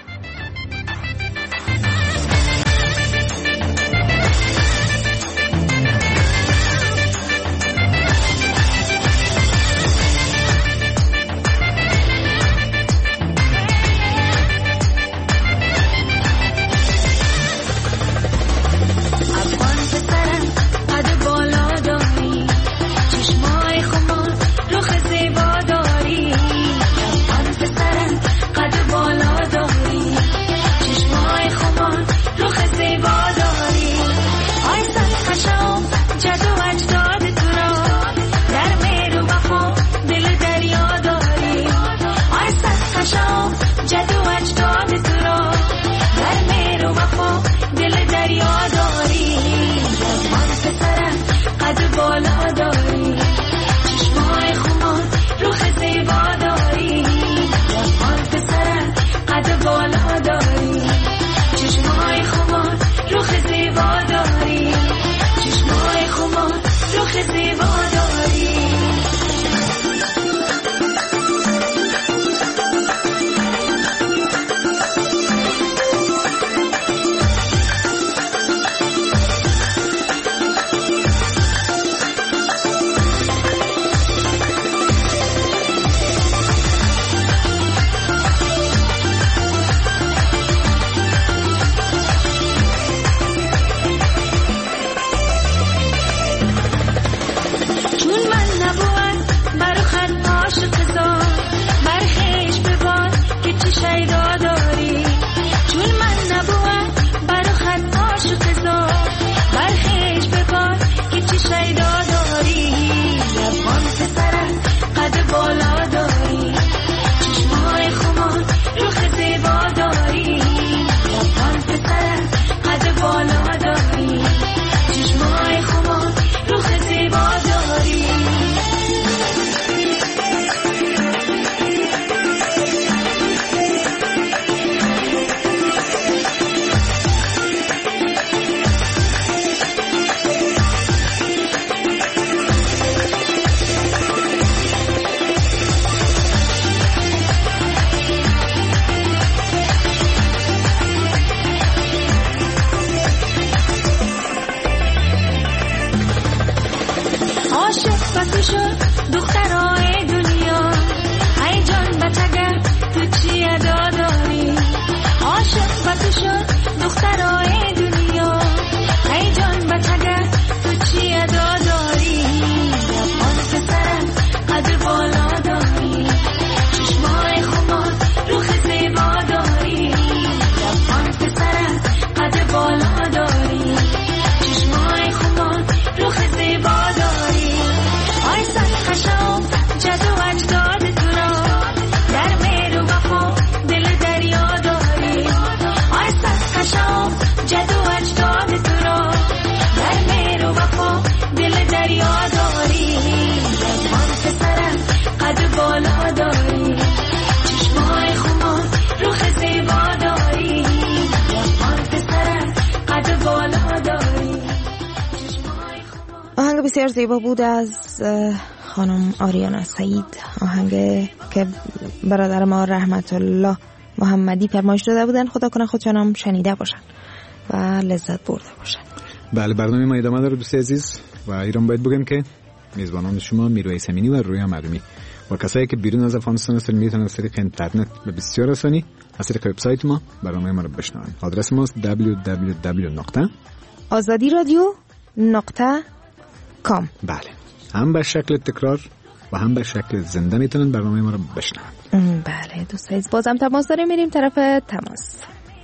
بسیار زیبا بود از خانم آریانا سعید، آهنگ که برادر ما رحمت الله محمدی فرمایش داده بودن. خدا کنه خودشان هم شنیده باشن و لذت برده باشن. بله برنامه ما ادامه داره دوست عزیز و ایران باید بگم که میزبانان شما میرویس امینی و رویا معلومی و کسایی که بیرون از افغانستان هستن میتونن از طریق اینترنت به بسیار آسانی از طریق وبسایت ما برنامه ما رو بشنوند. آدرس ما است دبلیو دبلیو دبلیو نقطه آزادی رادیو نقطه کام. بله هم به شکل تکرار و هم به شکل زنده میتونن برنامه ما رو بشنوند. بله دوست عزیز بازم تماس داریم، میریم طرف تماس.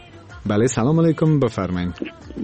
بله سلام علیکم بفرمایید.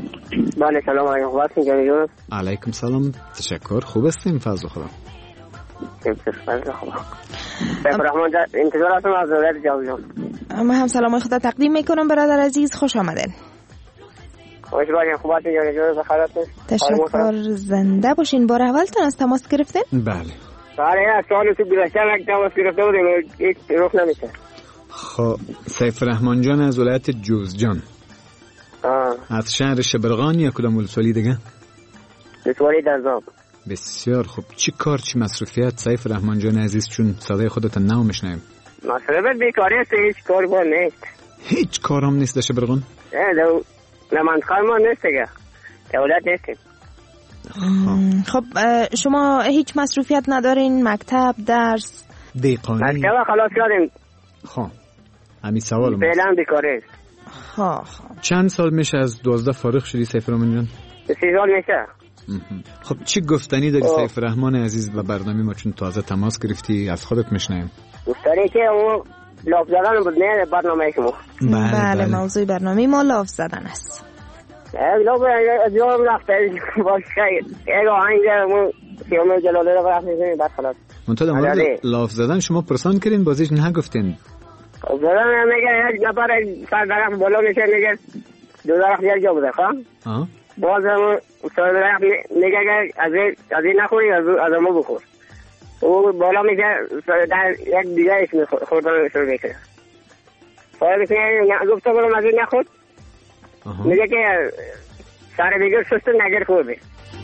بله سلام علیکم. وقتی جان. علیکم سلام، تشکر. خوب هستیم فضل خدا. رحمان جان انتظار هستم از دولت جاویدان. من هم سلام خدا تقدیم میکنم برادر عزیز، خوش آمدین. خوش باشین، خوبات جان جور بخیرات. تشکر، زنده باشین. بار اولتون از تماس گرفتین؟ بله. بله، سوال تو گذشته یک تماس گرفته بودیم، یک رخ نمیشه. خب سیف رحمان جان از ولایت جوزجان. آه. از شهر شبرغان یا کدام ولسوالی دیگه؟ ولسوالی درزاب. بسیار خوب. چی کار چی مصروفیت سیف رحمان جان عزیز، چون صدای خودت نو میشنویم؟ مصروفیت بیکاری است، هیچ کاری با نیست. هیچ کار هم نیست در شبرغان؟ نه دو نمانتخار ما نیست دیگه، دولت نیستیم. خب شما هیچ مصروفیت ندارین؟ مکتب، درس؟ دیقانی؟ مکتب خلاص کردیم. خب همین سوال فعلا بیکاری است. خب چند سال میشه از دوازده فارغ شدی سیف رحمان جان؟ سی سال میشه. خب چی گفتنی داری سیف رحمان عزیز و برنامه ما، چون تازه تماس گرفتی از خودت میشنویم؟ گفتنی که اون لاف زدن بود، نه برنامه شما. بله, بله, بله. موضوع برنامه ما لاف زدن است. لاف از جا رفته باشه یک آهنگ سیامه جلاله رو رفت میزنیم بعد خلاص. منطقه در مورد لاف زدن شما پرسان کردین بازیش نه گفتین؟ زدن میگه یک نفر سر درخت بالا میشه، میگه دو درخت یک جا بوده. خب باز هم سر درخت میگه از این نخوری از ما بخور. او بالا میگه در یک دیگه ایش خوردن شروع میکنه. باید که گفته برم از این نخورد، میگه که سر دیگر شست نگر خورده.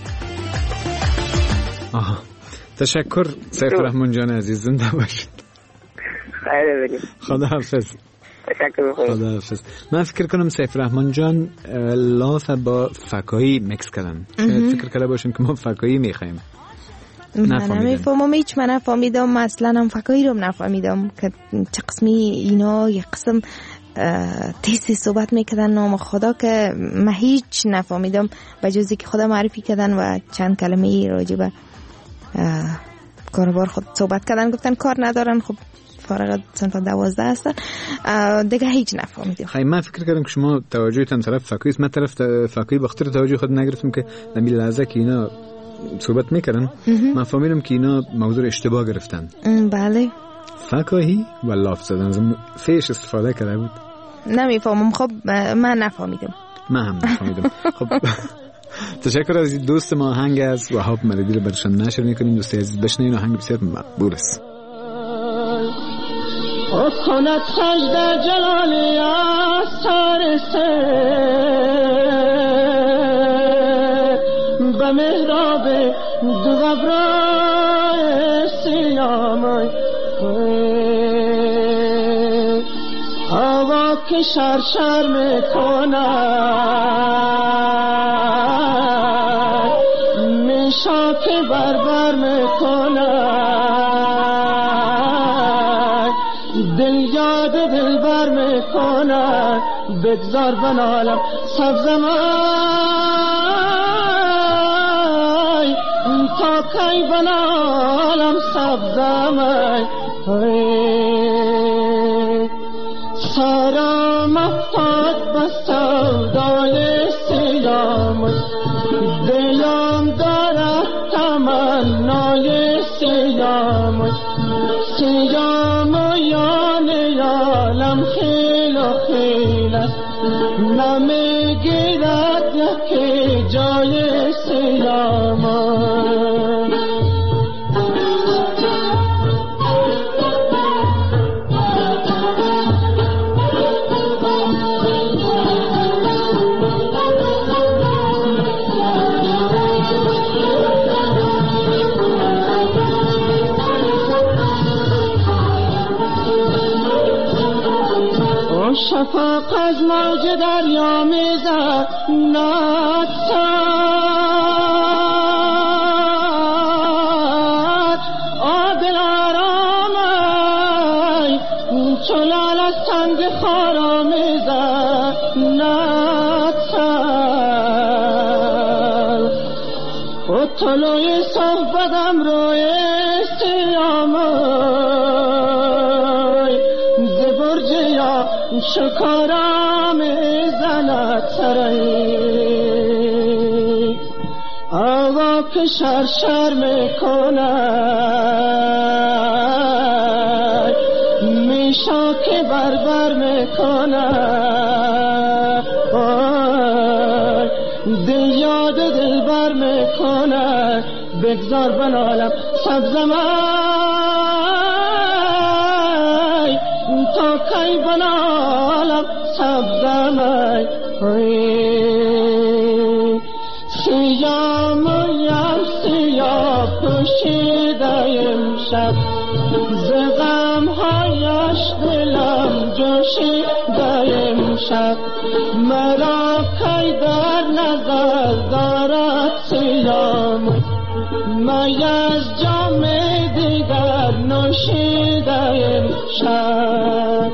آها تشکر سیف رحمان جان عزیز، زنده باشید. خیلی بینید. خدا حافظ. تشکر بخورید. خدا حافظ. من فکر کنم سیف رحمان جان لاف با فکایی مکس کردن. شاید فکر کرده باشیم که ما فکایی میخوایم. من نمیفهمم، هیچ من نفهمیدم، اصلا هم فکایی رو نفهمیدم که چه قسمی اینا یک قسم تیزی صحبت میکردن نام خدا که من هیچ نفهمیدم به جزی که خدا معرفی کردن و چند کلمه راجع به کاروبار خود صحبت کردن، گفتن کار ندارن. خب فارغ صنف دوازده هستن دیگه، هیچ نفهمیدم. خیلی من فکر کردم که شما توجهتان طرف فکایی است، من طرف فکایی بخاطر توجه خود نگرفتم که نمی لحظه که اینا صحبت میکردن من فهمیدم که اینا موضوع اشتباه گرفتن. بله فکاهی و لاف زدن فیش استفاده کرده بود. نمیفهمم. خب من نفهمیدم. من هم نفهمیدم. خب تشکر از دوست ما آهنگ از وهاب مددی رو برشان نشر میکنیم. دوستی عزیز بشنوین، آهنگ بسیار مقبول است. او کند سجده جلالی آثار به محراب دو غبرای سیامای هوا که شرشر میکند میشا که بربر میکند دل یاد دل بر میکند بگذار بنالم سبزمای تا کی بنالم سبزمای سرم افتاد به سودای سیام دلم دارد تمنای سیام سیام یان یالم خیل و خیل است نمیگیرد یکی جای سیام شفاق از موج دریا میزد نتسد آدل آرامای چلال از تنگ خارا میزد نتسد و طلوی صحبتم روی سیامای زبرج یا شکارا میزند سرایی آوا که شر شر میکنه میشا که بربر میکنه دل یاد دل بر میکنه بگذار بنالم سبزم تا کی بنالم سبزم سیام و یم سیاه پوشیده امشب زغم هایش دلم جوشیده امشب مرا کی در نظر دارد سیام می از جام دیگر نوشیده امشب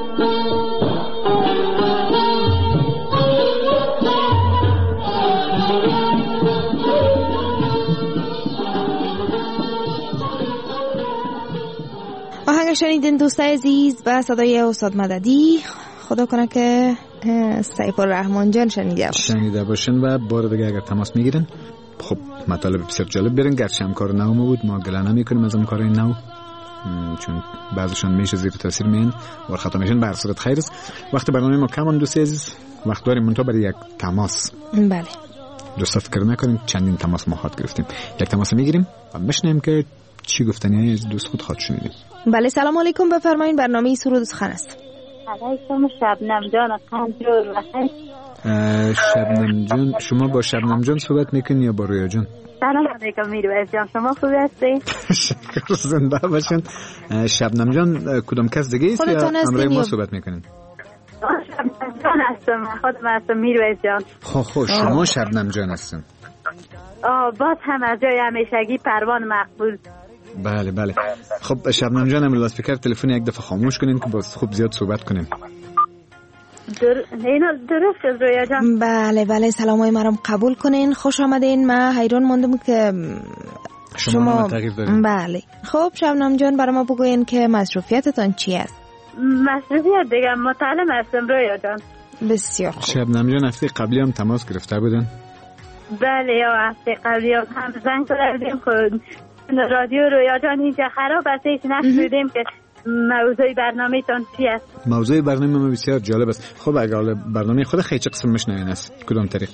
آهنگ شنیدین دوستای عزیز با صدای استاد مددی. خدا کنه که سیف الرحمن جان شنیده باشن شنیده باشن و بار دیگه اگر تماس میگیرن خب مطالب بسیار جالب بیارن. گرچه هم کار نو بود ما گله نمیکنیم از اون کارهای نو چون بعضشون میشه زیر تاثیر میان و خطا میشن. به هر صورت خیر است. وقت برنامه ما کمان دوست عزیز وقت داریم منتها برای یک تماس. بله دوستا فکر نکنیم چندین تماس ما خاط گرفتیم. یک تماس میگیریم و بشنیم که چی گفتنی از دوست خود خاط شنیدیم. بله سلام علیکم بفرمایید برنامه سرود سخن است. علیکم شبنم جان قنجور بخیر. شبنم جان شما با شبنم جان صحبت میکنی یا با رویا جان؟ سلام علیکم میرویس جان شما خوب هستی؟ شکر زنده باشین. شبنم جان کدوم کس دیگه است یا همراه ما صحبت میکنین؟ شبنم جان هستم خودم هستم میرویس جان. خب خب شما شبنم جان هستین. آه باز هم از جای همیشگی پروان مقبول. بله بله خب شبنم جان امروز اسپیکر تلفن یک دفعه خاموش کنین که باز خوب زیاد صحبت کنیم. در... اینا درست از رویا جان. بله بله سلامای مرام قبول کنین. خوش آمدین. من حیران موندم که شما, شما... تغییر دارین. بله خب شبنم جان برای ما بگوین که مصروفیتتان چی است؟ مصروفیت دیگه مطالعه هستم رویا جان. بسیار خوب. شبنم جان هفته قبلی هم تماس گرفته بودن؟ بله یا هفته قبلی هم زنگ کردیم خود رادیو رویا جان اینجا خراب است هیچ نشنیدیم که موضوع برنامه تان چی است. موضوع برنامه ما بسیار جالب است. خب اگر برنامه خود خیلی چه قسم میشنوین است کدام طریق؟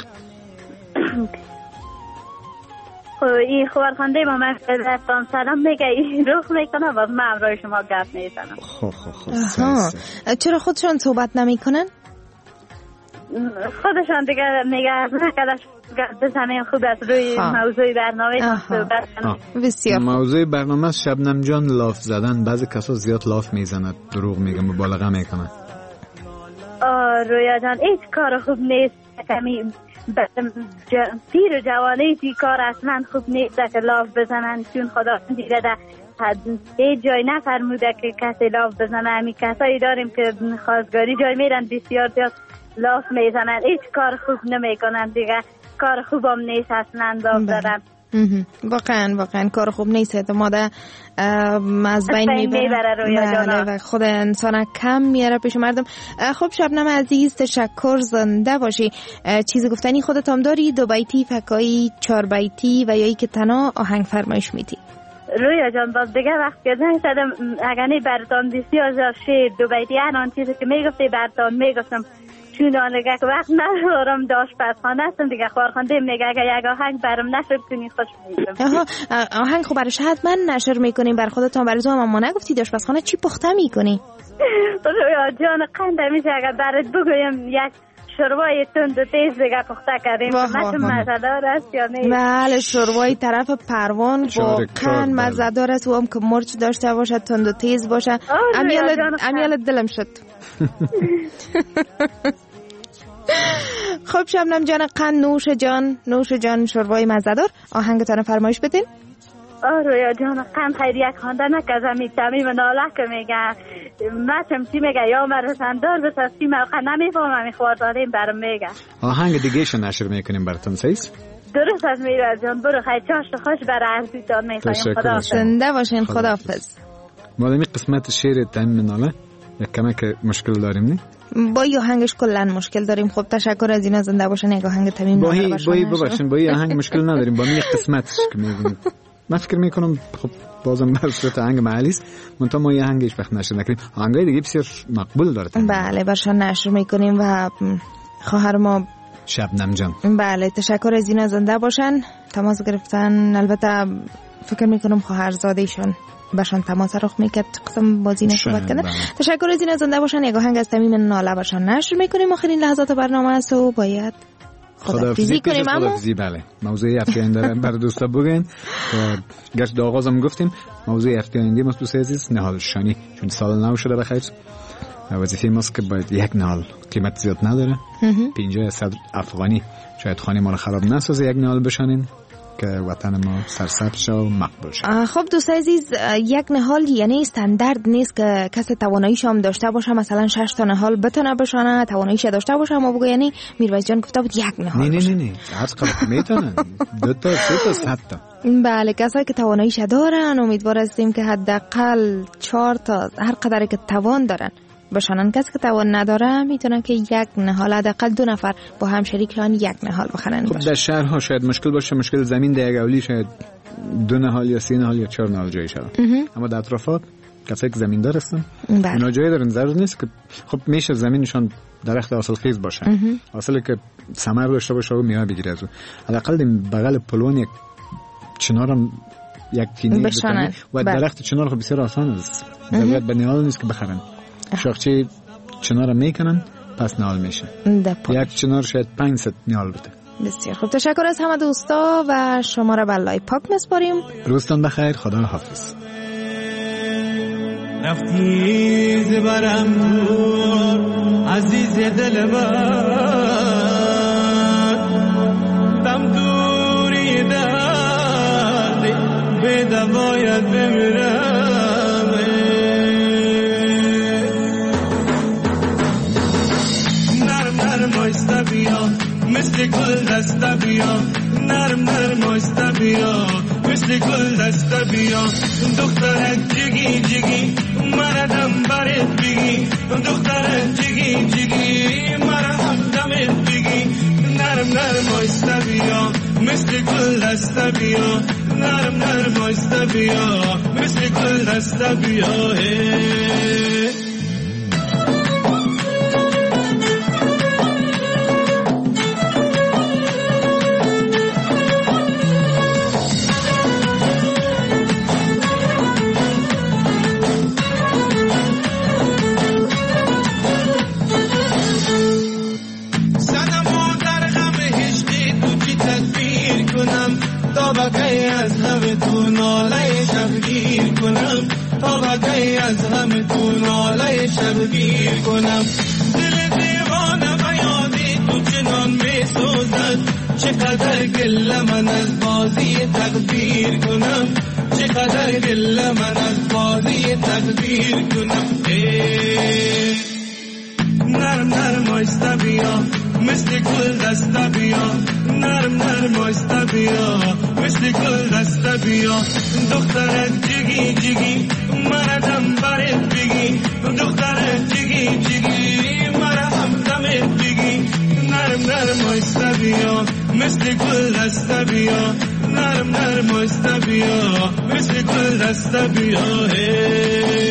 خب این خبرخوانده ما مفتان سلام میگه این روخ میکنه و من امرای شما گفت میزنم. خب خب خب چرا خودشان صحبت نمیکنن؟ خودشان دیگه میگه نکدش بزنیم خوب است روی موضوع برنامه صحبت کنیم. بسیار موضوع برنامه شبنم جان لاف زدن. بعضی کسا زیاد لاف میزند دروغ میگه مبالغه میکنه. آه رویا جان هیچ کار خوب نیست کمی پیر و جوانی تی کار اصلا خوب نیست که لاف بزنن چون خدا دیده ده هیچ جای نفرموده که کسی لاف بزنه. همین کسایی داریم که خواستگاری جای میرن بسیار زیاد لاف میزنن هیچ کار خوب نمیکنن دیگه کار خوبم نیست اصلا لاف زدن. واقعا واقعا کار خوب نیست. ماده از بین میبره و خود انسان کم میاره پیش مردم. خب شبنم عزیز تشکر زنده باشی. چیز گفتنی خودت هم داری؟ دو بیتی فکایی چهار بیتی و یا ای که تنها آهنگ فرمایش میدی؟ رویا جان باز دیگه وقت که زنگ زدم اگه برتان بسیار زیاد شیر دو بیتی هر آن چیزی که میگفتی برتان میگفتم چون آنگه که وقت ندارم داشت پسخانه هستم دیگه خوارخانده میگه اگه یک آهنگ برم نشر کنی خوش میشم. آهنگ خب برش حتما نشر میکنیم بر خودتان برای تو هم اما نگفتی داشت پسخانه چی پخته میکنی؟ رویا جان قنده میشه اگر برات بگویم یک شروای تند و تیز دیگه پخته کردیم مثل مزدار است یا نه؟ بله شروای طرف پروان واقعا مزدار است و هم که مرچ داشته باشه تند و تیز باشه. امیال دلم شد. خب شبنم جان قند نوش جان نوش جان شروای مزدار آهنگتان فرمایش بدین. آه رویا جان قند خیلی یک خانده نکزم می تمیم ناله که میگه مچم چی میگه یا مرسندار بس سی موقع نمیفهم می خوارداریم برم میگه آهنگ دیگه شو نشر میکنیم براتون سیس درست از میروز جان برو خیلی چاشت خوش برای عرضیتان میخوایم. خدا زنده باشین. خداحافظ. مادامی قسمت شعر تمیم ناله یک کمک مشکل داریم نه؟ با یه آهنگش کلا مشکل داریم. خب تشکر از اینا زنده باشن. یک آهنگ تمیم با هی با هی ببخشید با یه آهنگ مشکل نداریم، با یک قسمتش که میگیم من فکر میکنم خب بازم بر صورت آهنگ محلی است، منتها ما یه آهنگش وقت نشر نکنیم. آهنگای دیگه بسیار مقبول داره. بله برشان نشر میکنیم و خواهر ما شبنم جان. بله تشکر از اینا زنده باشن، تماس گرفتن. البته فکر میکنم خواهرزاده ایشان باشن تماس رخ میکرد قسم بازی نصحبت کنه. تشکر از اینا زنده باشن. یک آهنگ از تمیم ناله باشن نشر میکنیم. آخرین لحظات برنامه است و باید خداحافظی کنیم. اما خداحافظی بله موضوع هفته آینده برای دوستا بگین. گرچه در آغازم گفتیم موضوع هفته آینده ما دوست عزیز نهال شانی، چون سال نو شده بخیر. وظیفه ماست که باید یک نهال قیمت زیاد نداره پنجاه صد افغانی شاید خانه ما رو خراب نسازه، یک نهال بشانین که وطن ما سرسبز شه و مقبول شه. خب دوست عزیز یک نهال یعنی استاندارد نیست که کسی تواناییش هم داشته باشه مثلا شش تا نهال بتونه بشانه، تواناییش داشته باشه اما بگه یعنی میرویس جان گفته بود یک نهال. نه نه نه نه هر قدر میتونن دو تا سه تا صد تا. بله کسایی که تواناییش دارن امیدوار هستیم که حداقل چهار تا هر قدری که توان دارن بشانن. کسی که توان نداره میتونه که یک نهال حداقل دو نفر با هم شریکان یک نهال بخرن. خب در شهرها شاید مشکل باشه، مشکل زمین در یک اولی شاید دو نهال یا سه نهال یا چهار نهال جای شود، اما در اطرافات کسایی که زمیندار هستن اونا جای دارن، ضرور نیست که خب میشه زمینشان درخت حاصل خیز باشه، حاصلی که ثمر داشته باشه و میوه بگیره از اون. حداقل بغل پلوان یک چنارم یک تینی بکنه و درخت چنار خب بسیار آسان است، ضرورت به نهال نیست که بخرن. شاخچه چنار میکنن پس نهال میشه. یک چنار شاید پانصد نهال بده. بسیار خوب تشکر از همه دوستا و شما را به الله پاک میسپاریم. روزتان بخیر، خدا حافظ. رفتی زبرم دور عزیز دلبر دم دوری درد به دواید بمیرم بیا مثل گل دسته بیا نرم نرم آیسته بیا مثل گل دسته بیا دخترک جگی جگی مردم برت بگی دخترک جگی جگی مردم دمت بگی نرم نرم آیسته بیا مثل گل دسته بیا نرم نرم آیسته بیا مثل گل دسته بیا از همه تو ناله شبگیر کنم تا بگی از همه تو ناله شبگیر کنم دل دیوانه و یادی تو چنان می سوزد چقدر گله من از بازی تقدیر کنم چقدر گله من از بازی تقدیر کنم نرم نرم آیسته بیا مثل گل دسته بیا نرم نرم آیسته بیا مثل گل دسته بیا دخترک جگی جگی مردم برت بگی دخترک جگی جگی مردم دمت بگی نرم نرم آیسته بیا مثل گل دسته بیا نرم نرم آیسته بیا مثل گل دسته بیا